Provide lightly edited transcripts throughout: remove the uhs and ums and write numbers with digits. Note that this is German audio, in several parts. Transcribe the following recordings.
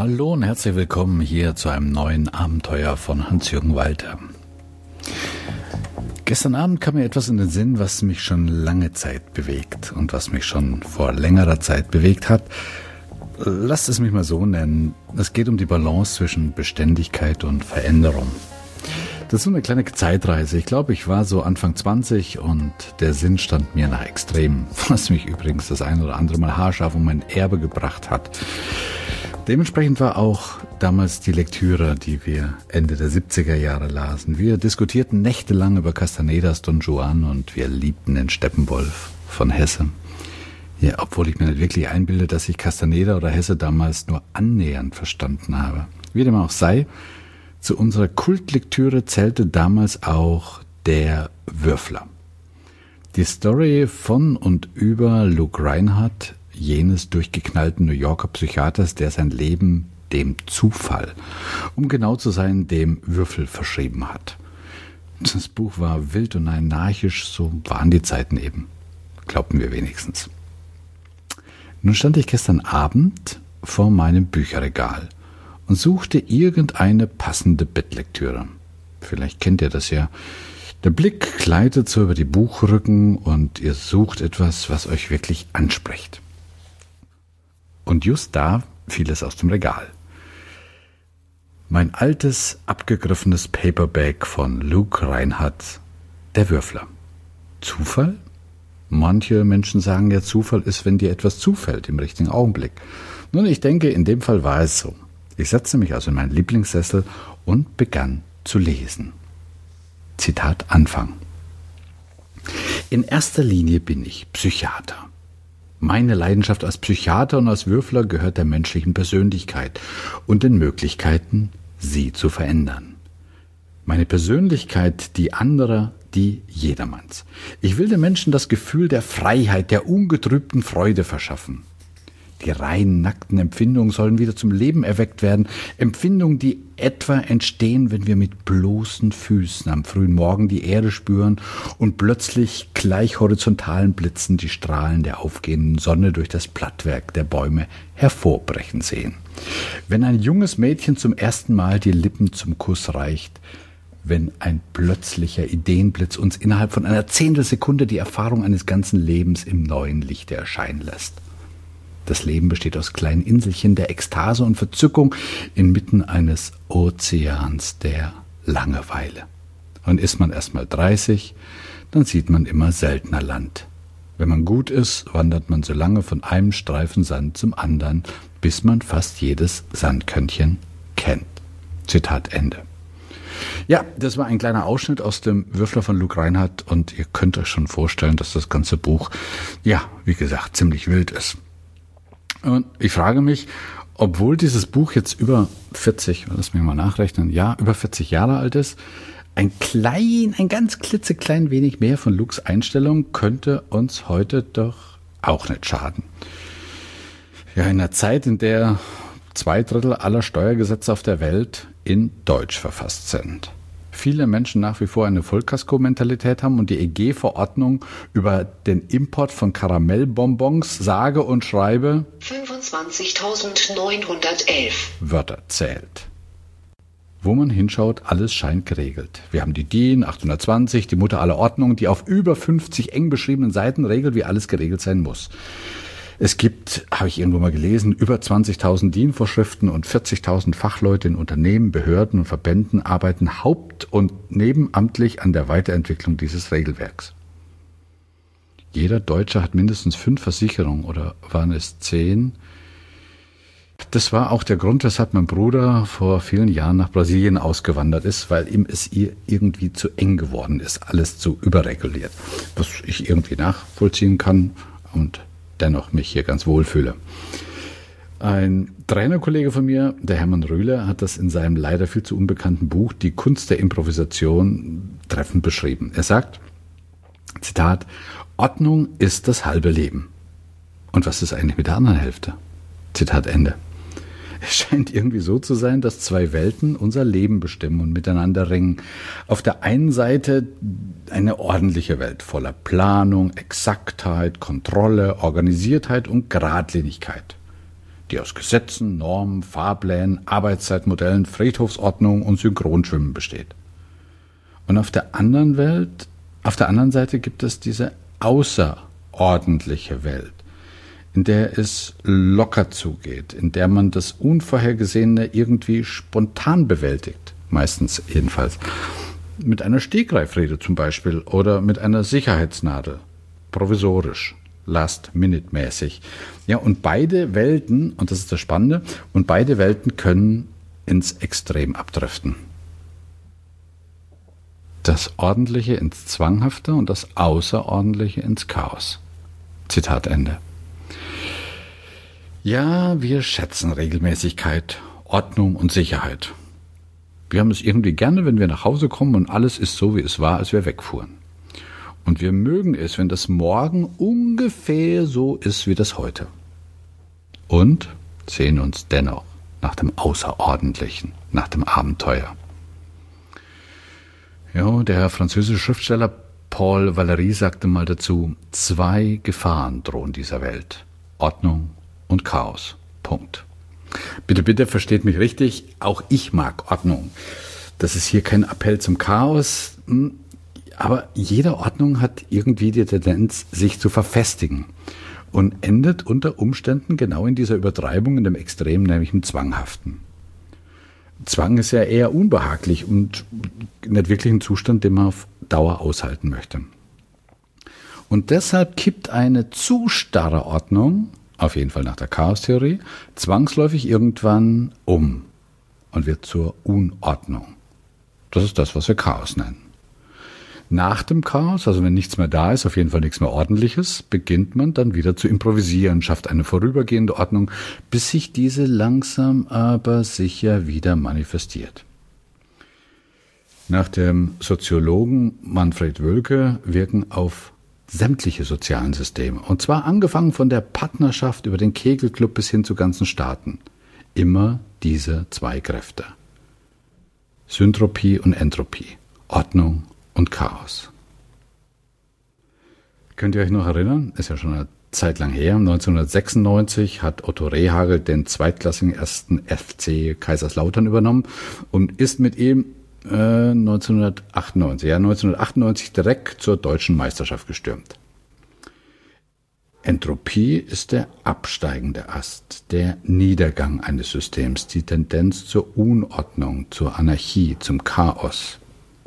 Hallo und herzlich willkommen hier zu einem neuen Abenteuer von Hans-Jürgen Walter. Gestern Abend kam mir etwas in den Sinn, was mich schon lange Zeit bewegt und was mich schon vor längerer Zeit bewegt hat. Lasst es mich mal so nennen. Es geht um die Balance zwischen Beständigkeit und Veränderung. Das ist so eine kleine Zeitreise. Ich glaube, ich war so Anfang 20 und der Sinn stand mir nach Extremen, was mich übrigens das ein oder andere Mal haarscharf um mein Erbe gebracht hat. Dementsprechend war auch damals die Lektüre, die wir Ende der 70er Jahre lasen. Wir diskutierten nächtelang über Castanedas Don Juan und wir liebten den Steppenwolf von Hesse. Ja, obwohl ich mir nicht wirklich einbilde, dass ich Castaneda oder Hesse damals nur annähernd verstanden habe. Wie dem auch sei, zu unserer Kultlektüre zählte damals auch Der Würfler. Die Story von und über Luke Reinhardt, jenes durchgeknallten New Yorker Psychiaters, der sein Leben dem Zufall, um genau zu sein, dem Würfel verschrieben hat. Das Buch war wild und anarchisch, so waren die Zeiten eben. Glaubten wir wenigstens. Nun stand ich gestern Abend vor meinem Bücherregal und suchte irgendeine passende Bettlektüre. Vielleicht kennt ihr das ja. Der Blick gleitet so über die Buchrücken und ihr sucht etwas, was euch wirklich anspricht. Und just da fiel es aus dem Regal. Mein altes, abgegriffenes Paperback von Luke Reinhardt, Der Würfler. Zufall? Manche Menschen sagen ja, Zufall ist, wenn dir etwas zufällt im richtigen Augenblick. Nun, ich denke, in dem Fall war es so. Ich setzte mich also in meinen Lieblingssessel und begann zu lesen. Zitat Anfang. In erster Linie bin ich Psychiater. Meine Leidenschaft als Psychiater und als Würfler gehört der menschlichen Persönlichkeit und den Möglichkeiten, sie zu verändern. Meine Persönlichkeit, die anderer, die jedermanns. Ich will den Menschen das Gefühl der Freiheit, der ungetrübten Freude verschaffen. Die rein nackten Empfindungen sollen wieder zum Leben erweckt werden. Empfindungen, die etwa entstehen, wenn wir mit bloßen Füßen am frühen Morgen die Erde spüren und plötzlich gleich horizontalen Blitzen die Strahlen der aufgehenden Sonne durch das Blattwerk der Bäume hervorbrechen sehen. Wenn ein junges Mädchen zum ersten Mal die Lippen zum Kuss reicht, wenn ein plötzlicher Ideenblitz uns innerhalb von einer Zehntelsekunde die Erfahrung eines ganzen Lebens im neuen Lichte erscheinen lässt. Das Leben besteht aus kleinen Inselchen der Ekstase und Verzückung inmitten eines Ozeans der Langeweile. Und ist man erst mal 30, dann sieht man immer seltener Land. Wenn man gut ist, wandert man so lange von einem Streifen Sand zum anderen, bis man fast jedes Sandkörnchen kennt. Zitat Ende. Ja, das war ein kleiner Ausschnitt aus dem Würfler von Luke Reinhardt und ihr könnt euch schon vorstellen, dass das ganze Buch, ja, wie gesagt, ziemlich wild ist. Und ich frage mich, obwohl dieses Buch jetzt über 40, lass mich mal nachrechnen, ja, über 40 Jahre alt ist, ein ganz klitzeklein wenig mehr von Lukes Einstellung könnte uns heute doch auch nicht schaden. Ja, in einer Zeit, in der 2/3 aller Steuergesetze auf der Welt in Deutsch verfasst sind. Viele Menschen nach wie vor eine Vollkasko-Mentalität haben und die EG-Verordnung über den Import von Karamellbonbons sage und schreibe 25.911 Wörter zählt. Wo man hinschaut, alles scheint geregelt. Wir haben die DIN 820, die Mutter aller Ordnungen, die auf über 50 eng beschriebenen Seiten regelt, wie alles geregelt sein muss. Es gibt, habe ich irgendwo mal gelesen, über 20.000 DIN-Vorschriften und 40.000 Fachleute in Unternehmen, Behörden und Verbänden arbeiten haupt- und nebenamtlich an der Weiterentwicklung dieses Regelwerks. Jeder Deutsche hat mindestens 5 Versicherungen, oder waren es 10? Das war auch der Grund, weshalb mein Bruder vor vielen Jahren nach Brasilien ausgewandert ist, weil ihm es irgendwie zu eng geworden ist, alles zu überreguliert. Was ich irgendwie nachvollziehen kann und dennoch mich hier ganz wohl fühle. Ein Trainerkollege von mir, der Hermann Rühle, hat das in seinem leider viel zu unbekannten Buch Die Kunst der Improvisation treffend beschrieben. Er sagt, Zitat, Ordnung ist das halbe Leben. Und was ist eigentlich mit der anderen Hälfte? Zitat Ende. Es scheint irgendwie so zu sein, dass 2 Welten unser Leben bestimmen und miteinander ringen. Auf der einen Seite eine ordentliche Welt voller Planung, Exaktheit, Kontrolle, Organisiertheit und Geradlinigkeit. die aus Gesetzen, Normen, Fahrplänen, Arbeitszeitmodellen, Friedhofsordnung und Synchronschwimmen besteht. Und auf der anderen Seite gibt es diese außerordentliche Welt, in der es locker zugeht, in der man das Unvorhergesehene irgendwie spontan bewältigt, meistens jedenfalls. Mit einer Stegreifrede zum Beispiel oder mit einer Sicherheitsnadel, provisorisch, last-minute-mäßig. Ja, und beide Welten, und das ist das Spannende, und beide Welten können ins Extrem abdriften. Das Ordentliche ins Zwanghafte und das Außerordentliche ins Chaos. Zitat Ende. Ja, wir schätzen Regelmäßigkeit, Ordnung und Sicherheit. Wir haben es irgendwie gerne, wenn wir nach Hause kommen und alles ist so, wie es war, als wir wegfuhren. Und wir mögen es, wenn das Morgen ungefähr so ist wie das heute. Und sehen uns dennoch nach dem Außerordentlichen, nach dem Abenteuer. Ja, der französische Schriftsteller Paul Valéry sagte mal dazu: 2 Gefahren drohen dieser Welt: Ordnung und Chaos. Punkt. Bitte, bitte versteht mich richtig, auch ich mag Ordnung. Das ist hier kein Appell zum Chaos, aber jede Ordnung hat irgendwie die Tendenz, sich zu verfestigen und endet unter Umständen genau in dieser Übertreibung, in dem Extrem, nämlich im Zwanghaften. Zwang ist ja eher unbehaglich und nicht wirklich ein Zustand, den man auf Dauer aushalten möchte. Und deshalb kippt eine zu starre Ordnung, auf jeden Fall nach der Chaostheorie, zwangsläufig irgendwann um und wird zur Unordnung. Das ist das, was wir Chaos nennen. Nach dem Chaos, also wenn nichts mehr da ist, auf jeden Fall nichts mehr Ordentliches, beginnt man dann wieder zu improvisieren, schafft eine vorübergehende Ordnung, bis sich diese langsam aber sicher wieder manifestiert. Nach dem Soziologen Manfred Wölke wirken auf sämtliche sozialen Systeme, und zwar angefangen von der Partnerschaft über den Kegelclub bis hin zu ganzen Staaten, immer diese 2 Kräfte: Syntropie und Entropie, Ordnung und Chaos. Könnt ihr euch noch erinnern? Ist ja schon eine Zeit lang her. 1996 hat Otto Rehhagel den zweitklassigen 1. FC Kaiserslautern übernommen und ist mit ihm 1998 direkt zur deutschen Meisterschaft gestürmt. Entropie ist der absteigende Ast, der Niedergang eines Systems, die Tendenz zur Unordnung, zur Anarchie, zum Chaos.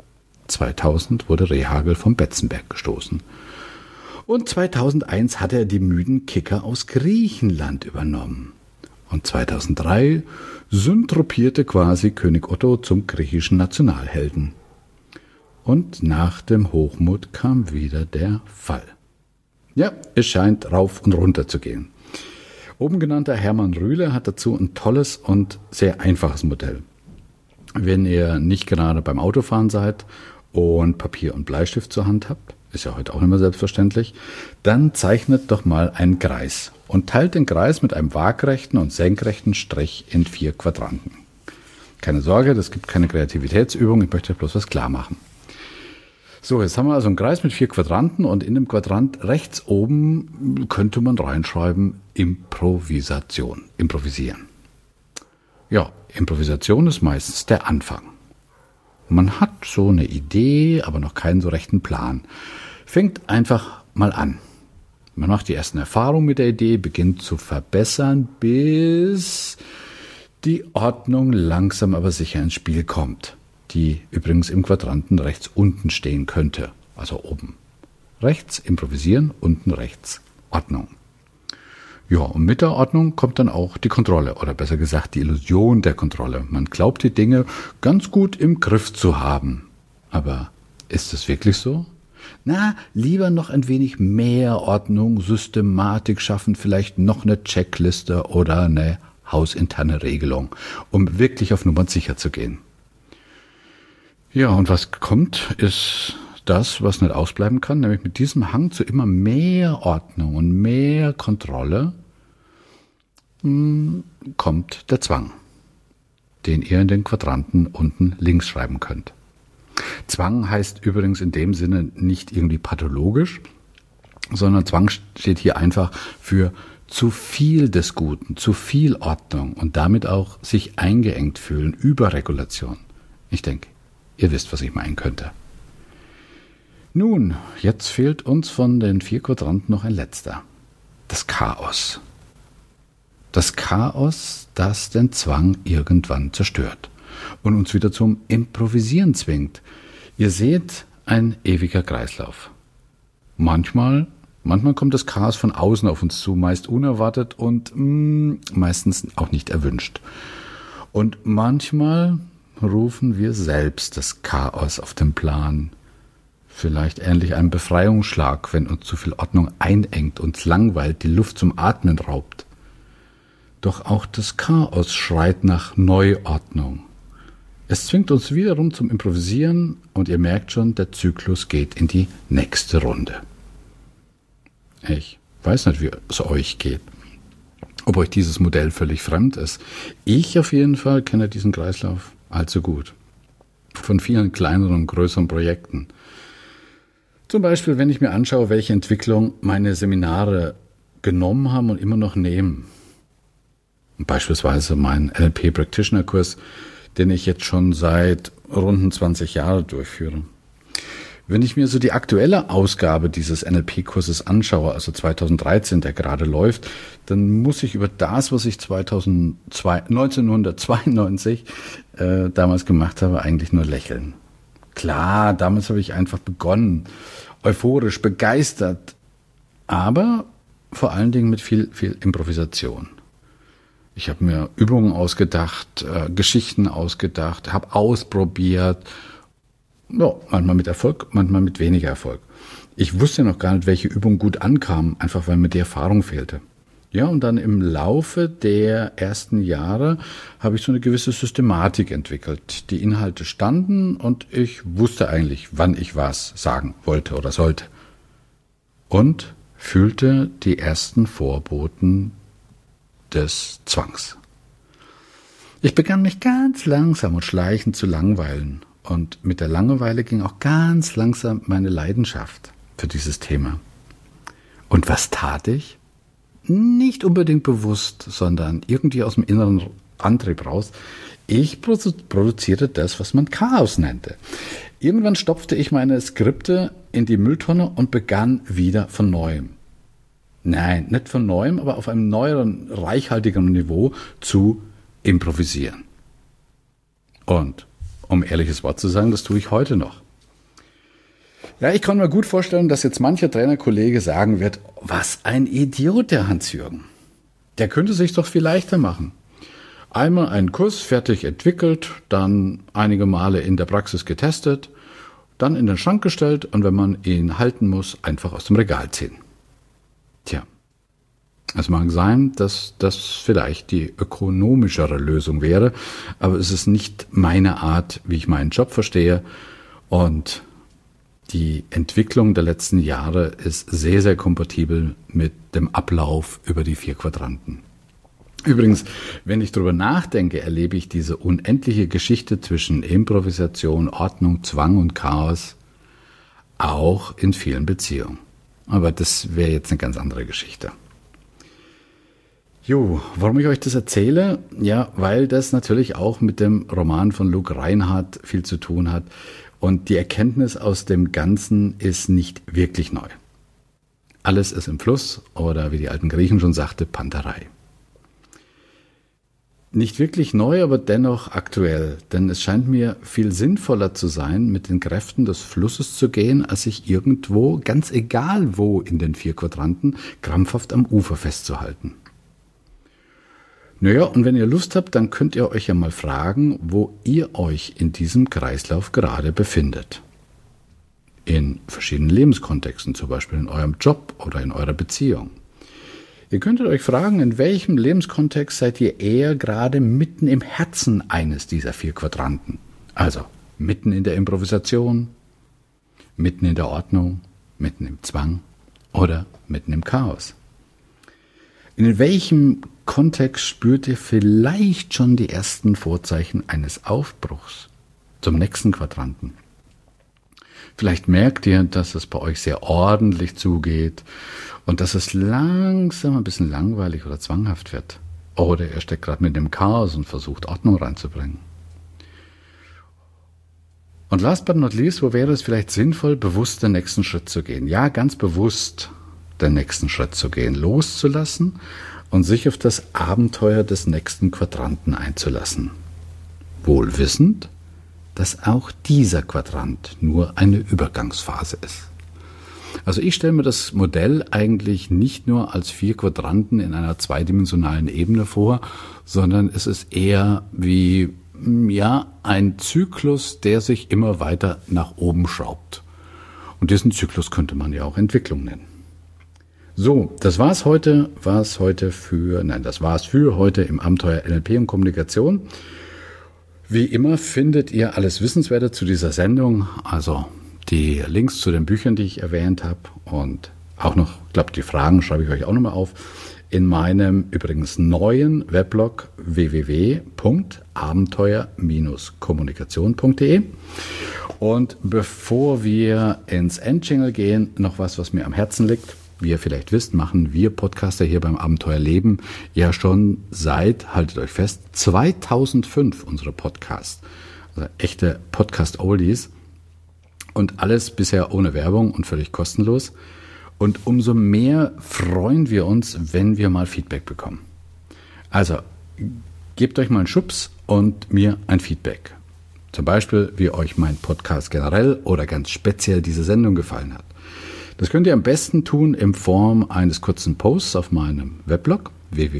2000 wurde Rehhagel vom Betzenberg gestoßen. Und 2001 hat er die müden Kicker aus Griechenland übernommen. Und 2003 syntropierte quasi König Otto zum griechischen Nationalhelden. Und nach dem Hochmut kam wieder der Fall. Ja, es scheint rauf und runter zu gehen. Oben genannter Hermann Rühle hat dazu ein tolles und sehr einfaches Modell. Wenn ihr nicht gerade beim Autofahren seid und Papier und Bleistift zur Hand habt, ist ja heute auch nicht mehr selbstverständlich, dann zeichnet doch mal einen Kreis und teilt den Kreis mit einem waagrechten und senkrechten Strich in 4 Quadranten. Keine Sorge, das gibt keine Kreativitätsübung, ich möchte bloß was klar machen. So, jetzt haben wir also einen Kreis mit 4 Quadranten und in dem Quadrant rechts oben könnte man reinschreiben Improvisation, improvisieren. Ja, Improvisation ist meistens der Anfang. Man hat so eine Idee, aber noch keinen so rechten Plan. Fängt einfach mal an. Man macht die ersten Erfahrungen mit der Idee, beginnt zu verbessern, bis die Ordnung langsam aber sicher ins Spiel kommt, die übrigens im Quadranten rechts unten stehen könnte, also oben. Rechts improvisieren, unten rechts Ordnung. Ja, und mit der Ordnung kommt dann auch die Kontrolle, oder besser gesagt die Illusion der Kontrolle. Man glaubt, die Dinge ganz gut im Griff zu haben. Aber ist es wirklich so? Na, lieber noch ein wenig mehr Ordnung, Systematik schaffen, vielleicht noch eine Checkliste oder eine hausinterne Regelung, um wirklich auf Nummer sicher zu gehen. Ja, und was kommt, ist das, was nicht ausbleiben kann, nämlich mit diesem Hang zu immer mehr Ordnung und mehr Kontrolle kommt der Zwang, den ihr in den Quadranten unten links schreiben könnt. Zwang heißt übrigens in dem Sinne nicht irgendwie pathologisch, sondern Zwang steht hier einfach für zu viel des Guten, zu viel Ordnung und damit auch sich eingeengt fühlen, Überregulation. Ich denke, ihr wisst, was ich meinen könnte. Nun, jetzt fehlt uns von den 4 Quadranten noch ein letzter. Das Chaos. Das Chaos, das den Zwang irgendwann zerstört und uns wieder zum Improvisieren zwingt. Ihr seht, ein ewiger Kreislauf. Manchmal kommt das Chaos von außen auf uns zu, meist unerwartet und meistens auch nicht erwünscht. Und manchmal rufen wir selbst das Chaos auf den Plan. Vielleicht ähnlich einem Befreiungsschlag, wenn uns zu viel Ordnung einengt, uns langweilt, die Luft zum Atmen raubt. Doch auch das Chaos schreit nach Neuordnung. Es zwingt uns wiederum zum Improvisieren und ihr merkt schon, der Zyklus geht in die nächste Runde. Ich weiß nicht, wie es euch geht, ob euch dieses Modell völlig fremd ist. Ich auf jeden Fall kenne diesen Kreislauf allzu gut. Von vielen kleineren und größeren Projekten. Zum Beispiel, wenn ich mir anschaue, welche Entwicklung meine Seminare genommen haben und immer noch nehmen. Beispielsweise mein NLP-Practitioner-Kurs, den ich jetzt schon seit rund 20 Jahren durchführe. Wenn ich mir so die aktuelle Ausgabe dieses NLP-Kurses anschaue, also 2013, der gerade läuft, dann muss ich über das, was ich 1992 damals gemacht habe, eigentlich nur lächeln. Klar, damals habe ich einfach begonnen, euphorisch, begeistert, aber vor allen Dingen mit viel Improvisation. Ich habe mir Übungen ausgedacht, Geschichten ausgedacht, habe ausprobiert. Ja, manchmal mit Erfolg, manchmal mit weniger Erfolg. Ich wusste noch gar nicht, welche Übungen gut ankamen, einfach weil mir die Erfahrung fehlte. Ja, und dann im Laufe der ersten Jahre habe ich so eine gewisse Systematik entwickelt. Die Inhalte standen und ich wusste eigentlich, wann ich was sagen wollte oder sollte. Und fühlte die ersten Vorboten des Zwangs. Ich begann mich ganz langsam und schleichend zu langweilen. Und mit der Langeweile ging auch ganz langsam meine Leidenschaft für dieses Thema. Und was tat ich? Nicht unbedingt bewusst, sondern irgendwie aus dem inneren Antrieb raus. Ich produzierte das, was man Chaos nannte. Irgendwann stopfte ich meine Skripte in die Mülltonne und begann wieder von Neuem. Nein, nicht von Neuem, aber auf einem neueren, reichhaltigeren Niveau zu improvisieren. Und um ehrliches Wort zu sagen, das tue ich heute noch. Ja, ich kann mir gut vorstellen, dass jetzt mancher Trainerkollege sagen wird, was ein Idiot, der Hans-Jürgen. Der könnte sich doch viel leichter machen. Einmal einen Kurs fertig entwickelt, dann einige Male in der Praxis getestet, dann in den Schrank gestellt und wenn man ihn halten muss, einfach aus dem Regal ziehen. Tja, es mag sein, dass das vielleicht die ökonomischere Lösung wäre, aber es ist nicht meine Art, wie ich meinen Job verstehe. Und die Entwicklung der letzten Jahre ist sehr, sehr kompatibel mit dem Ablauf über die 4 Quadranten. Übrigens, wenn ich darüber nachdenke, erlebe ich diese unendliche Geschichte zwischen Improvisation, Ordnung, Zwang und Chaos auch in vielen Beziehungen. Aber das wäre jetzt eine ganz andere Geschichte. Jo, warum ich euch das erzähle? Ja, weil das natürlich auch mit dem Roman von Luc Reinhardt viel zu tun hat. Und die Erkenntnis aus dem Ganzen ist nicht wirklich neu. Alles ist im Fluss oder wie die alten Griechen schon sagte, Panterei. Nicht wirklich neu, aber dennoch aktuell, denn es scheint mir viel sinnvoller zu sein, mit den Kräften des Flusses zu gehen, als sich irgendwo, ganz egal wo in den 4 Quadranten, krampfhaft am Ufer festzuhalten. Naja, und wenn ihr Lust habt, dann könnt ihr euch ja mal fragen, wo ihr euch in diesem Kreislauf gerade befindet. In verschiedenen Lebenskontexten, zum Beispiel in eurem Job oder in eurer Beziehung. Ihr könntet euch fragen, in welchem Lebenskontext seid ihr eher gerade mitten im Herzen eines dieser 4 Quadranten? Also mitten in der Improvisation, mitten in der Ordnung, mitten im Zwang oder mitten im Chaos. In welchem Kontext spürt ihr vielleicht schon die ersten Vorzeichen eines Aufbruchs zum nächsten Quadranten? Vielleicht merkt ihr, dass es bei euch sehr ordentlich zugeht und dass es langsam ein bisschen langweilig oder zwanghaft wird. Oder ihr steckt gerade mit dem Chaos und versucht Ordnung reinzubringen. Und last but not least, wo wäre es vielleicht sinnvoll, bewusst den nächsten Schritt zu gehen? Ja, ganz bewusst den nächsten Schritt zu gehen, loszulassen und sich auf das Abenteuer des nächsten Quadranten einzulassen. Wohl wissend, dass auch dieser Quadrant nur eine Übergangsphase ist. Also ich stelle mir das Modell eigentlich nicht nur als 4 Quadranten in einer zweidimensionalen Ebene vor, sondern es ist eher wie ein Zyklus, der sich immer weiter nach oben schraubt. Und diesen Zyklus könnte man ja auch Entwicklung nennen. So, das war's für heute im Abenteuer NLP und Kommunikation. Wie immer findet ihr alles Wissenswerte zu dieser Sendung, also die Links zu den Büchern, die ich erwähnt habe und auch noch, ich glaube, die Fragen schreibe ich euch auch nochmal auf, in meinem übrigens neuen Weblog www.abenteuer-kommunikation.de. Und bevor wir ins Endjingle gehen, noch was mir am Herzen liegt. Wie ihr vielleicht wisst, machen wir Podcaster hier beim Abenteuer Leben ja schon seit, haltet euch fest, 2005 unsere Podcasts. Also echte Podcast-Oldies. Und alles bisher ohne Werbung und völlig kostenlos. Und umso mehr freuen wir uns, wenn wir mal Feedback bekommen. Also, gebt euch mal einen Schubs und mir ein Feedback. Zum Beispiel, wie euch mein Podcast generell oder ganz speziell diese Sendung gefallen hat. Das könnt ihr am besten tun in Form eines kurzen Posts auf meinem Weblog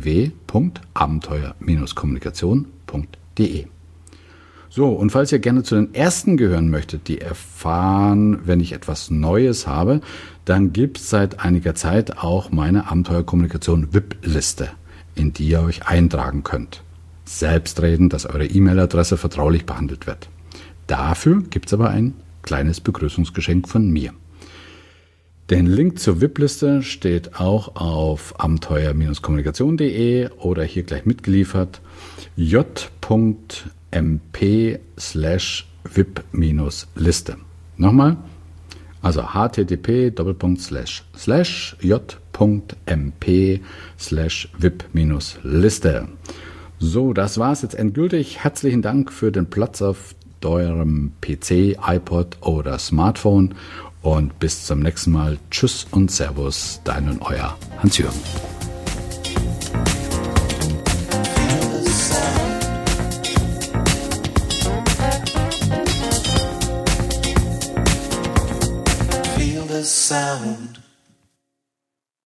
www.abenteuer-kommunikation.de. So, und falls ihr gerne zu den ersten gehören möchtet, die erfahren, wenn ich etwas Neues habe, dann gibt es seit einiger Zeit auch meine Abenteuerkommunikation VIP-Liste, in die ihr euch eintragen könnt. Selbstredend, dass eure E-Mail-Adresse vertraulich behandelt wird. Dafür gibt es aber ein kleines Begrüßungsgeschenk von mir. Den Link zur VIP-Liste steht auch auf abenteuer-kommunikation.de oder hier gleich mitgeliefert j.mp/VIP-Liste. Nochmal, also http://j.mp/VIP-Liste. So, das war's jetzt endgültig. Herzlichen Dank für den Platz auf eurem PC, iPod oder Smartphone und bis zum nächsten Mal. Tschüss und Servus, dein und euer Hans-Jürgen. Sound.